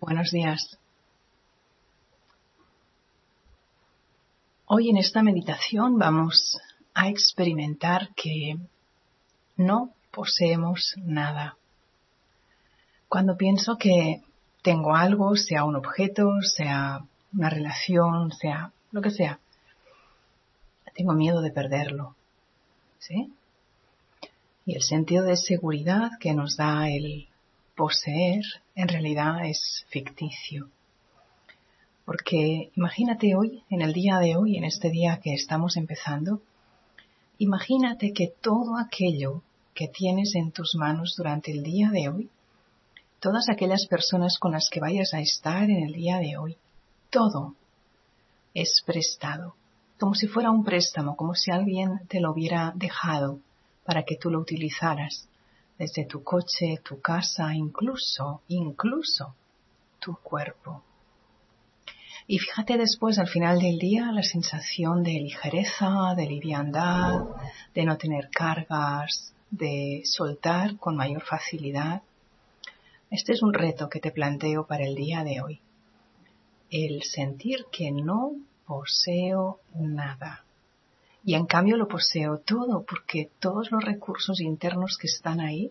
Buenos días. Hoy en esta meditación vamos a experimentar que no poseemos nada. Cuando pienso que tengo algo, sea un objeto, sea una relación, sea lo que sea, tengo miedo de perderlo, ¿sí? Y el sentido de seguridad que nos da el poseer en realidad es ficticio. Porque imagínate hoy, en el día de hoy, en este día que estamos empezando, imagínate que todo aquello que tienes en tus manos durante el día de hoy, todas aquellas personas con las que vayas a estar en el día de hoy, todo es prestado, como si fuera un préstamo, como si alguien te lo hubiera dejado para que tú lo utilizaras, desde tu coche, tu casa, incluso tu cuerpo. Y fíjate después, al final del día, la sensación de ligereza, de liviandad, de no tener cargas, de soltar con mayor facilidad. Este es un reto que te planteo para el día de hoy. El sentir que no poseo nada. Y en cambio lo poseo todo, porque todos los recursos internos que están ahí,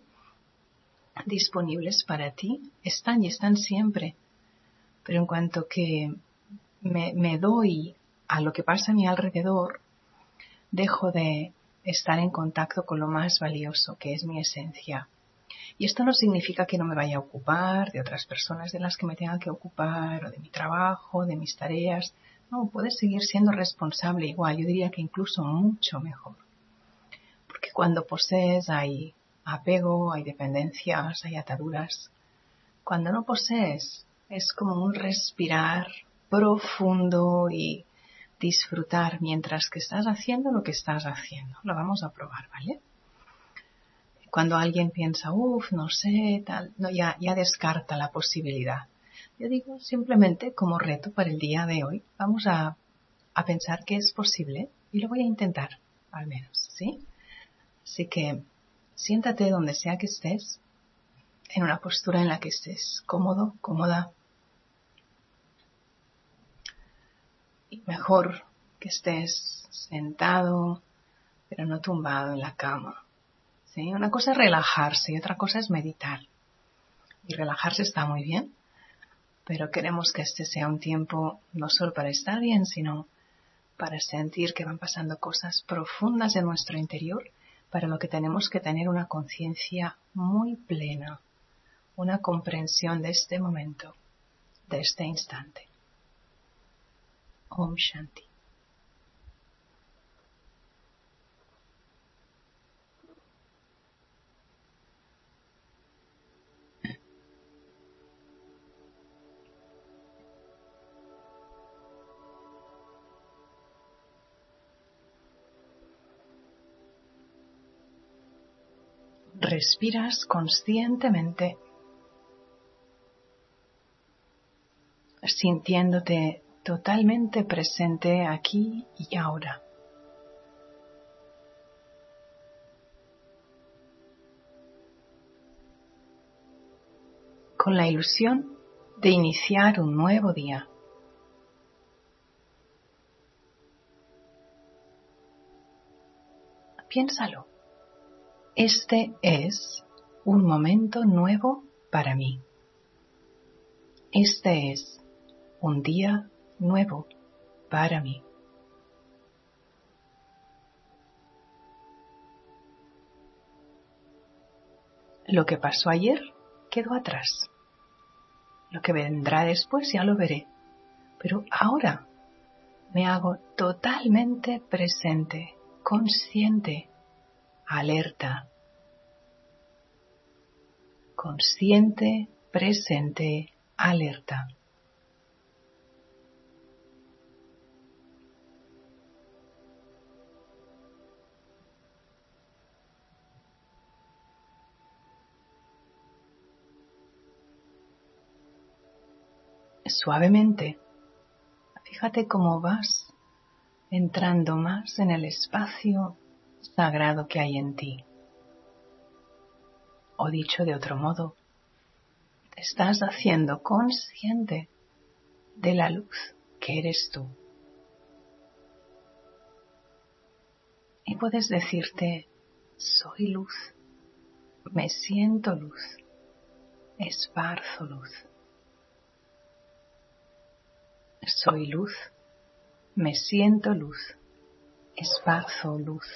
disponibles para ti, están y están siempre. Pero en cuanto que me doy a lo que pasa a mi alrededor, dejo de estar en contacto con lo más valioso, que es mi esencia. Y esto no significa que no me vaya a ocupar de otras personas de las que me tenga que ocupar, o de mi trabajo, de mis tareas. No, puedes seguir siendo responsable igual, yo diría que incluso mucho mejor. Porque cuando posees hay apego, hay dependencias, hay ataduras. Cuando no posees es como un respirar profundo y disfrutar mientras que estás haciendo lo que estás haciendo. Lo vamos a probar, ¿vale? Cuando alguien piensa, no sé, tal, no, ya descarta la posibilidad. Yo digo simplemente como reto para el día de hoy, vamos a pensar que es posible y lo voy a intentar, al menos, ¿sí? Así que siéntate donde sea que estés, en una postura en la que estés cómodo, cómoda. Y mejor que estés sentado, pero no tumbado en la cama. ¿Sí? Una cosa es relajarse y otra cosa es meditar. Y relajarse está muy bien, pero queremos que este sea un tiempo no solo para estar bien, sino para sentir que van pasando cosas profundas en nuestro interior, para lo que tenemos que tener una conciencia muy plena, una comprensión de este momento, de este instante. Om Shanti. Respiras conscientemente, sintiéndote totalmente presente aquí y ahora. Con la ilusión de iniciar un nuevo día. Piénsalo. Este es un momento nuevo para mí. Este es un día nuevo para mí. Lo que pasó ayer quedó atrás. Lo que vendrá después ya lo veré. Pero ahora me hago totalmente presente, consciente, alerta. Consciente, presente, alerta. Suavemente, fíjate cómo vas entrando más en el espacio sagrado que hay en ti. O dicho de otro modo, te estás haciendo consciente de la luz que eres tú. Y puedes decirte, soy luz, me siento luz, esparzo luz. Soy luz, me siento luz, esparzo luz.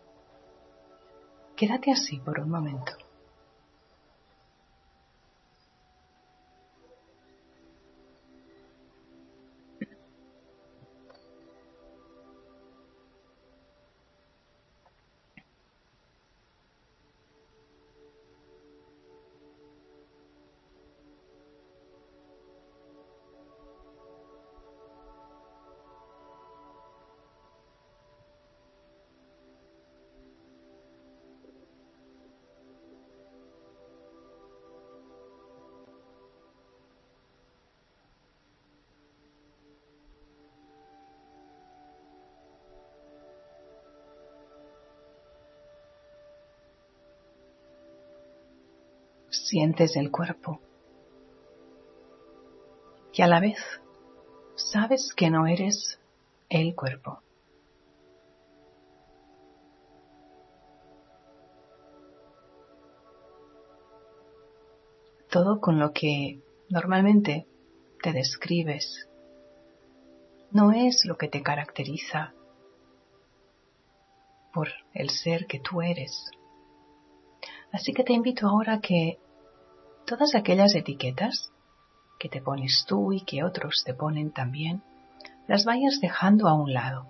Quédate así por un momento. Sientes el cuerpo y a la vez sabes que no eres el cuerpo. Todo con lo que normalmente te describes no es lo que te caracteriza por el ser que tú eres. Así que te invito ahora a que todas aquellas etiquetas que te pones tú y que otros te ponen también, las vayas dejando a un lado.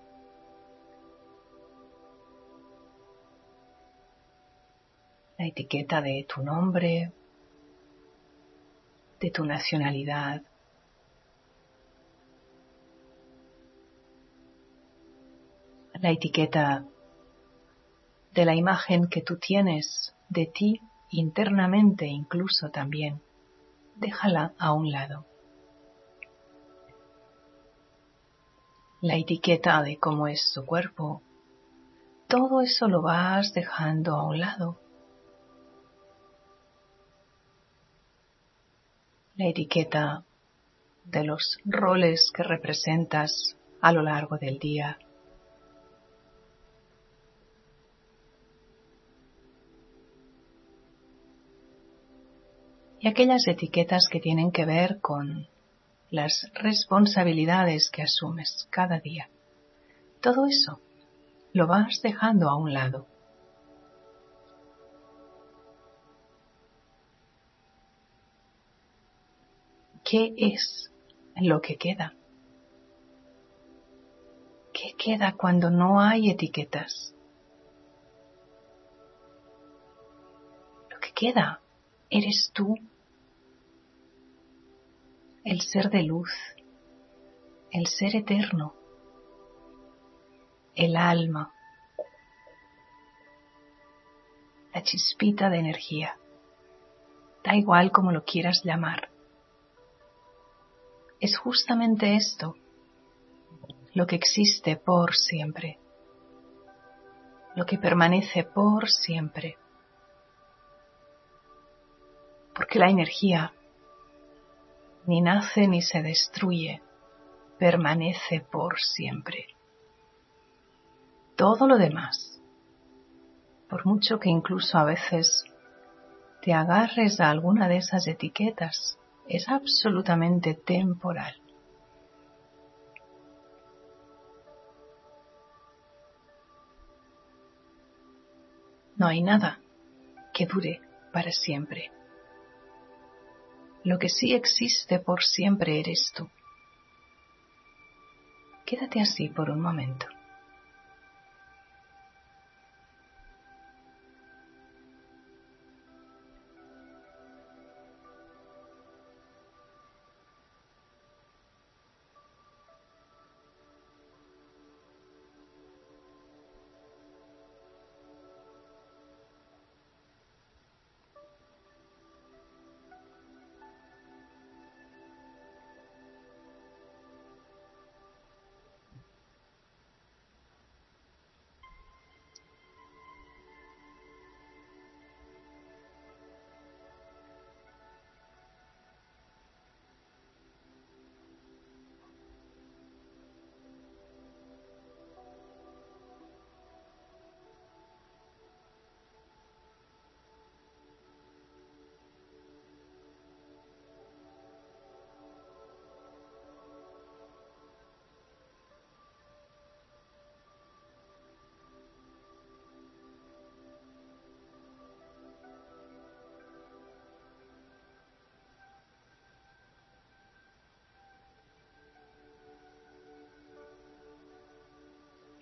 La etiqueta de tu nombre, de tu nacionalidad, la etiqueta de la imagen que tú tienes de ti internamente incluso también, déjala a un lado. La etiqueta de cómo es tu cuerpo, todo eso lo vas dejando a un lado. La etiqueta de los roles que representas a lo largo del día. Y aquellas etiquetas que tienen que ver con las responsabilidades que asumes cada día. Todo eso lo vas dejando a un lado. ¿Qué es lo que queda? ¿Qué queda cuando no hay etiquetas? Lo que queda eres tú, el ser de luz, el ser eterno, el alma, la chispita de energía. Da igual como lo quieras llamar. Es justamente esto lo que existe por siempre, lo que permanece por siempre. Porque la energía ni nace ni se destruye, permanece por siempre. Todo lo demás, por mucho que incluso a veces te agarres a alguna de esas etiquetas, es absolutamente temporal. No hay nada que dure para siempre. Lo que sí existe por siempre eres tú. Quédate así por un momento.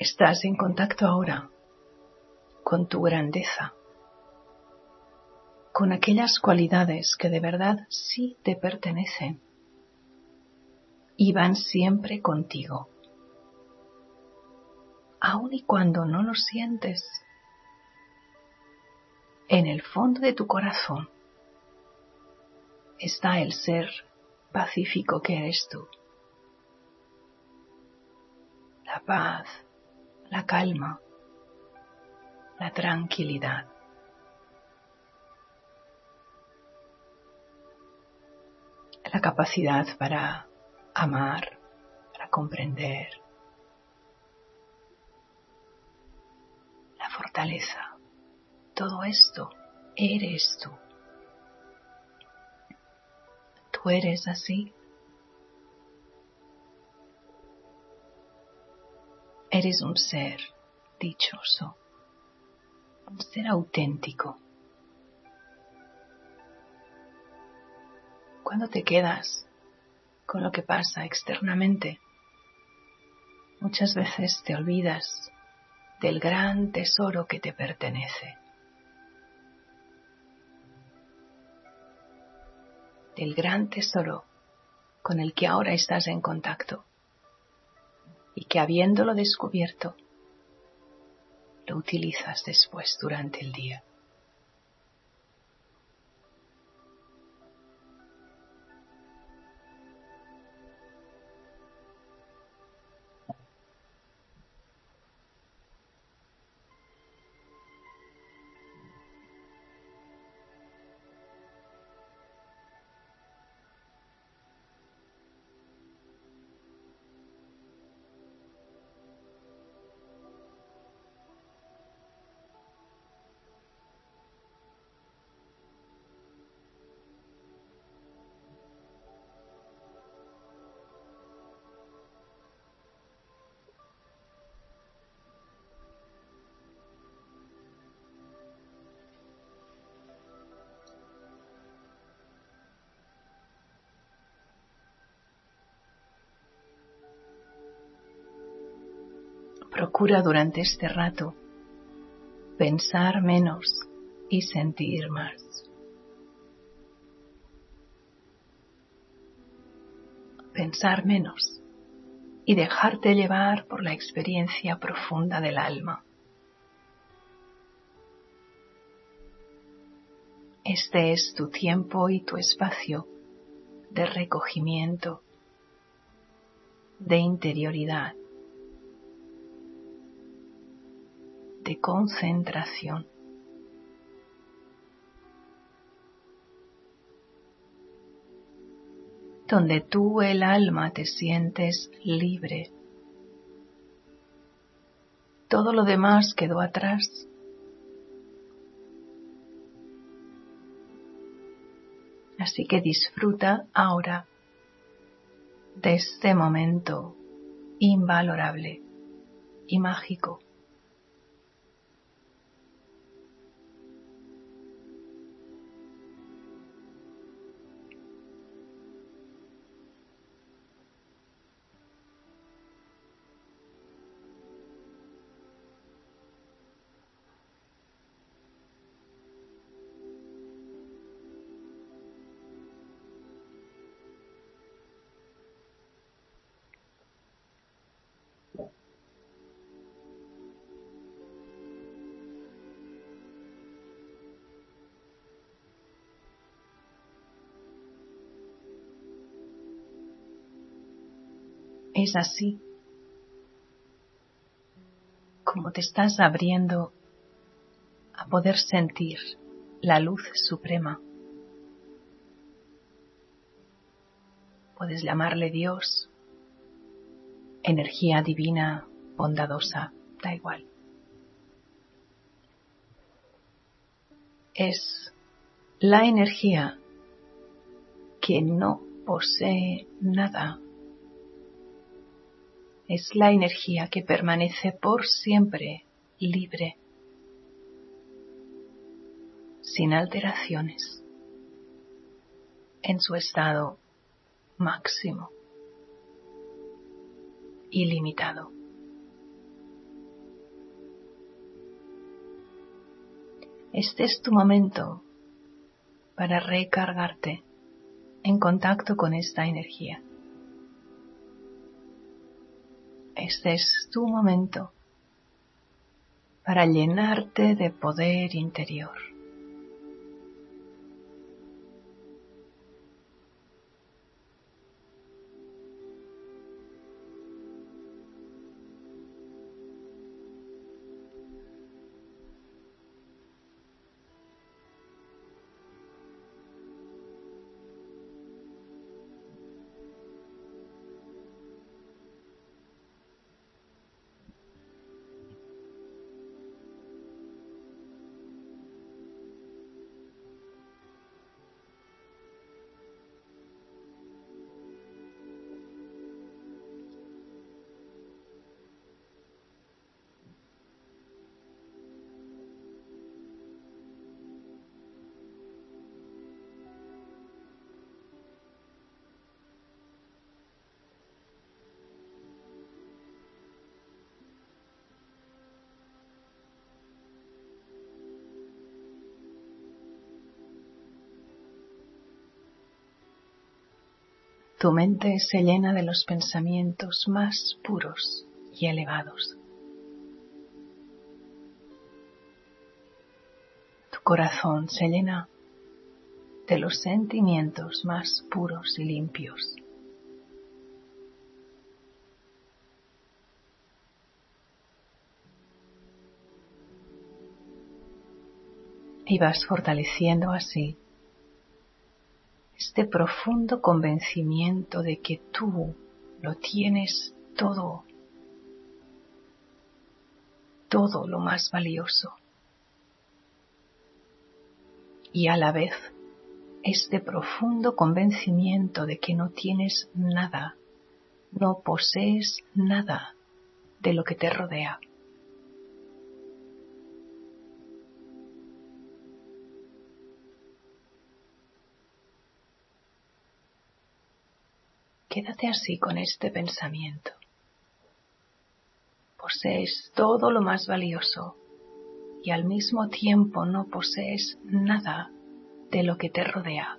Estás en contacto ahora con tu grandeza, con aquellas cualidades que de verdad sí te pertenecen y van siempre contigo. Aun y cuando no lo sientes, en el fondo de tu corazón está el ser pacífico que eres tú. La paz, la calma, la tranquilidad. La capacidad para amar, para comprender. La fortaleza. Todo esto eres tú. Tú eres así. Eres un ser dichoso, un ser auténtico. Cuando te quedas con lo que pasa externamente, muchas veces te olvidas del gran tesoro que te pertenece, del gran tesoro con el que ahora estás en contacto y que habiéndolo descubierto, lo utilizas después durante el día. Procura durante este rato pensar menos y sentir más. Pensar menos y dejarte llevar por la experiencia profunda del alma. Este es tu tiempo y tu espacio de recogimiento, de interioridad, de concentración. Donde tú, el alma, te sientes libre. Todo lo demás quedó atrás. Así que disfruta ahora de este momento invalorable y mágico. Es así como te estás abriendo a poder sentir la luz suprema. Puedes llamarle Dios, energía divina, bondadosa, da igual. Es la energía que no posee nada. Es la energía que permanece por siempre libre, sin alteraciones, en su estado máximo, ilimitado. Este es tu momento para recargarte en contacto con esta energía. Este es tu momento para llenarte de poder interior. Tu mente se llena de los pensamientos más puros y elevados. Tu corazón se llena de los sentimientos más puros y limpios. Y vas fortaleciendo así este profundo convencimiento de que tú lo tienes todo lo más valioso. Y a la vez, este profundo convencimiento de que no tienes nada, no posees nada de lo que te rodea. Quédate así con este pensamiento. Posees todo lo más valioso y al mismo tiempo no posees nada de lo que te rodea.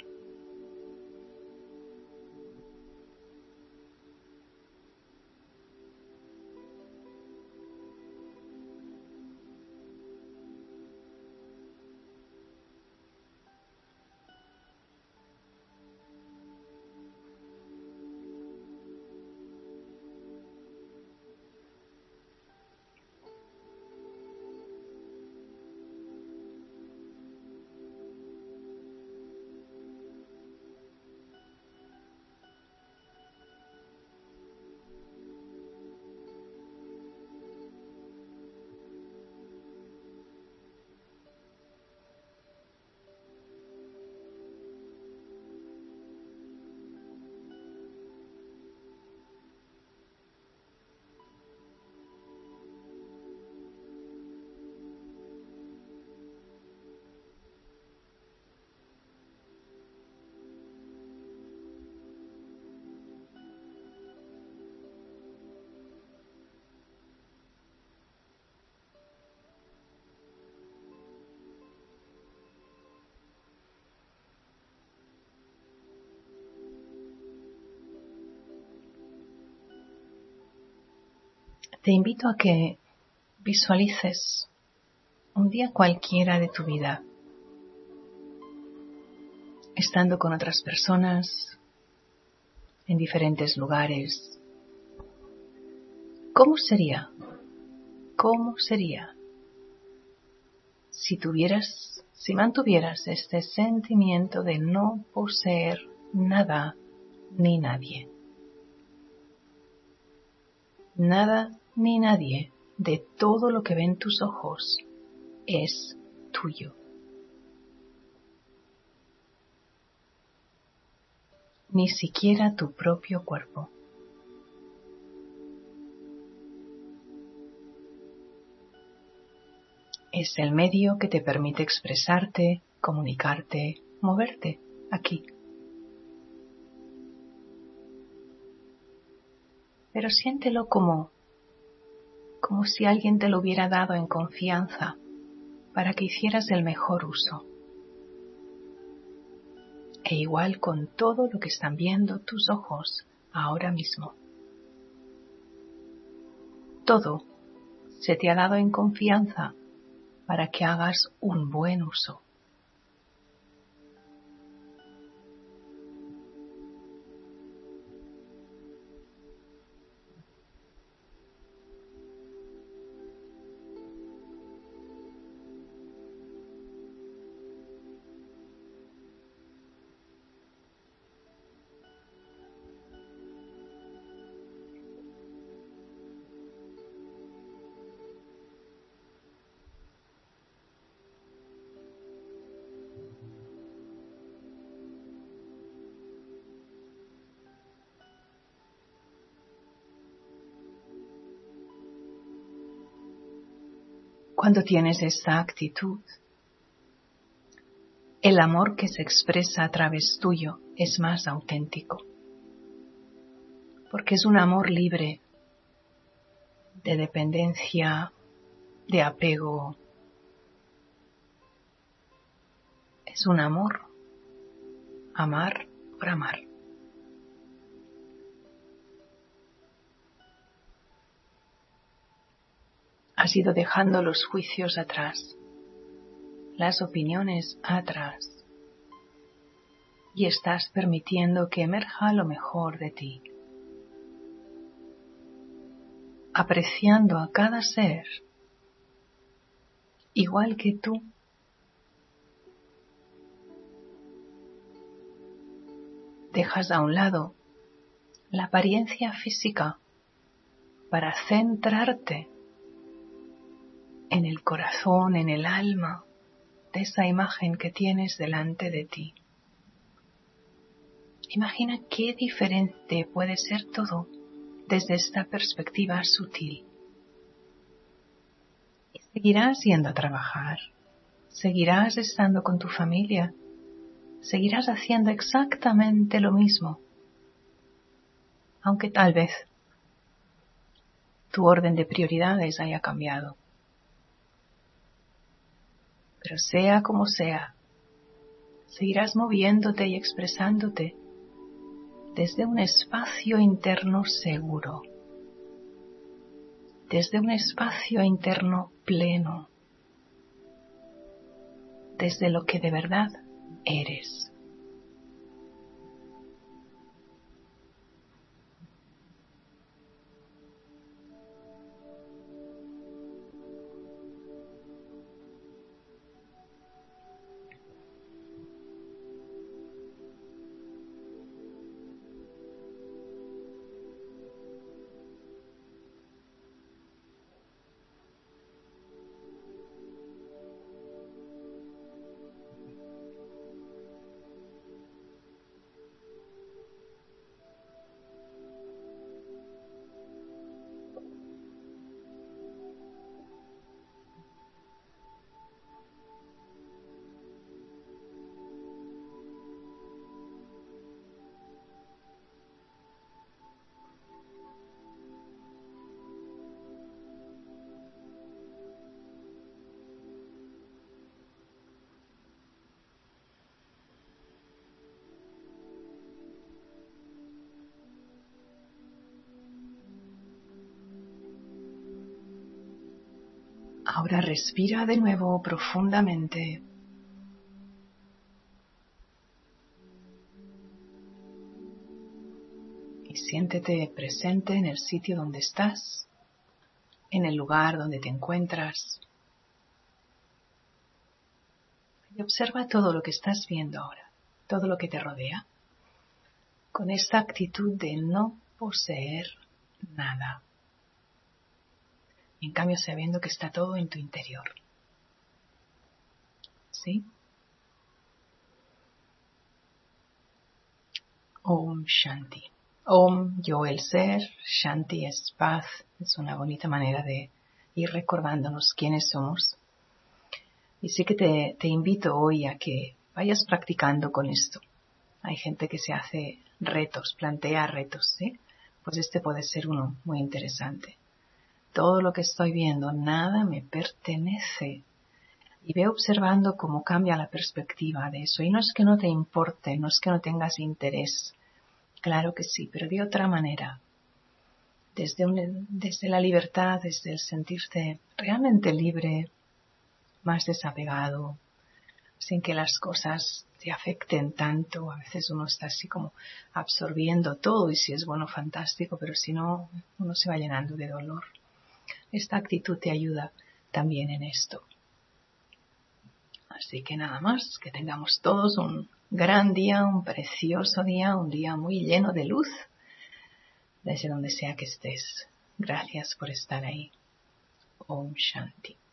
Te invito a que visualices un día cualquiera de tu vida, estando con otras personas, en diferentes lugares. ¿Cómo sería? ¿Cómo sería si mantuvieras este sentimiento de no poseer nada ni nadie? Nada ni nadie de todo lo que ven tus ojos es tuyo. Ni siquiera tu propio cuerpo. Es el medio que te permite expresarte, comunicarte, moverte aquí. Pero siéntelo como si alguien te lo hubiera dado en confianza para que hicieras el mejor uso. E igual con todo lo que están viendo tus ojos ahora mismo. Todo se te ha dado en confianza para que hagas un buen uso. Cuando tienes esta actitud, el amor que se expresa a través tuyo es más auténtico, porque es un amor libre de dependencia, de apego. Es un amor, amar por amar. Has ido dejando los juicios atrás, las opiniones atrás, y estás permitiendo que emerja lo mejor de ti, apreciando a cada ser igual que tú. Dejas a un lado la apariencia física para centrarte en el corazón, en el alma de esa imagen que tienes delante de ti. Imagina qué diferente puede ser todo desde esta perspectiva sutil. Y seguirás yendo a trabajar, seguirás estando con tu familia, seguirás haciendo exactamente lo mismo, aunque tal vez tu orden de prioridades haya cambiado. Pero sea como sea, seguirás moviéndote y expresándote desde un espacio interno seguro, desde un espacio interno pleno, desde lo que de verdad eres. Ahora respira de nuevo profundamente. Y siéntete presente en el sitio donde estás, en el lugar donde te encuentras. Y observa todo lo que estás viendo ahora, todo lo que te rodea, con esta actitud de no poseer nada. En cambio, sabiendo que está todo en tu interior. ¿Sí? Om Shanti. Om, yo el ser, Shanti es paz. Es una bonita manera de ir recordándonos quiénes somos. Y sí que te invito hoy a que vayas practicando con esto. Hay gente que se hace retos, plantea retos, ¿sí? Pues este puede ser uno muy interesante. Todo lo que estoy viendo, nada me pertenece. Y ve observando cómo cambia la perspectiva de eso. Y no es que no te importe, no es que no tengas interés. Claro que sí, pero de otra manera. Desde la libertad, desde el sentirte realmente libre, más desapegado, sin que las cosas te afecten tanto. A veces uno está así como absorbiendo todo y si es bueno, fantástico, pero si no, uno se va llenando de dolor. Esta actitud te ayuda también en esto. Así que nada más, que tengamos todos un gran día, un precioso día, un día muy lleno de luz, desde donde sea que estés. Gracias por estar ahí. Om Shanti.